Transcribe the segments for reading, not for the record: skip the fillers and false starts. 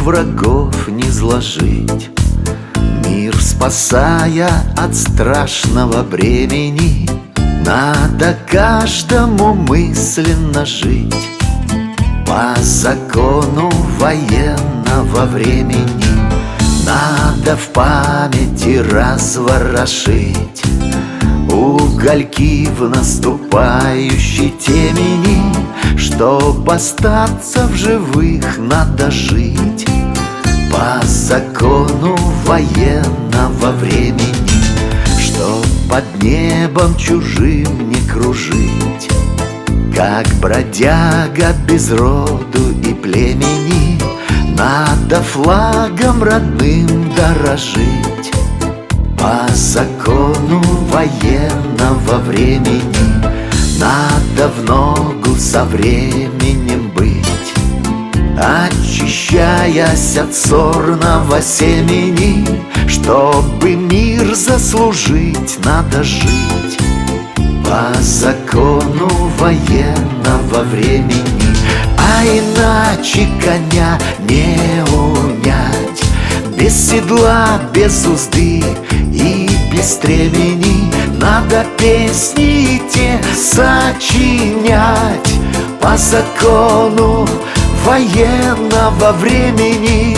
врагов не сложить. Мир спасая от страшного бремени, надо каждому мысленно жить по закону военного времени. Надо в памяти разворошить угольки в наступающей темени. Чтоб остаться в живых, надо жить по закону военного времени. Чтоб под небом чужим не кружить, как бродяга без роду и племени, надо флагом родным дорожить по закону военного времени. Надо в ногу со временем быть, очищаясь от сорного семени. Чтобы мир заслужить, надо жить по закону военного времени. А иначе коня не унять, без седла, без узды и без стремени. Надо песни те сочинять по закону военного времени.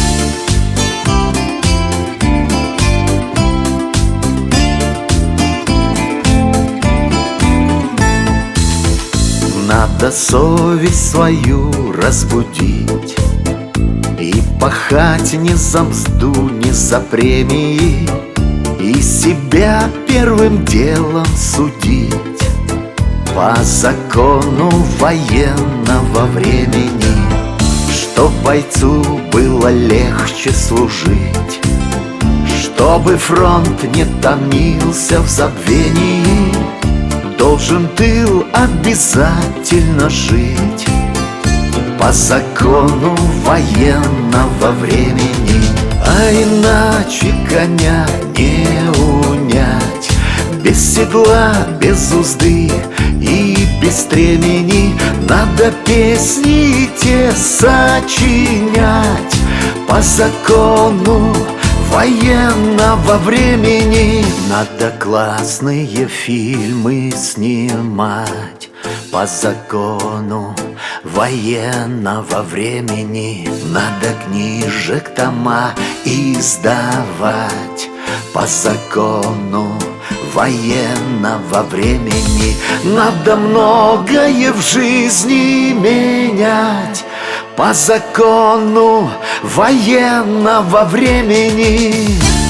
Надо совесть свою разбудить и пахать не за мзду, не за премии, и себя первым делом судить по закону военного времени. Чтоб бойцу было легче служить, чтобы фронт не томился в забвении, должен тыл обязательно жить по закону военного времени. А иначе коня не унять, без седла, без узды и без стремени. Надо песни те сочинять по закону военного времени. Надо классные фильмы снимать по закону военного времени. Надо книжек тома издавать по закону военного времени. Надо многое в жизни менять по закону военного времени.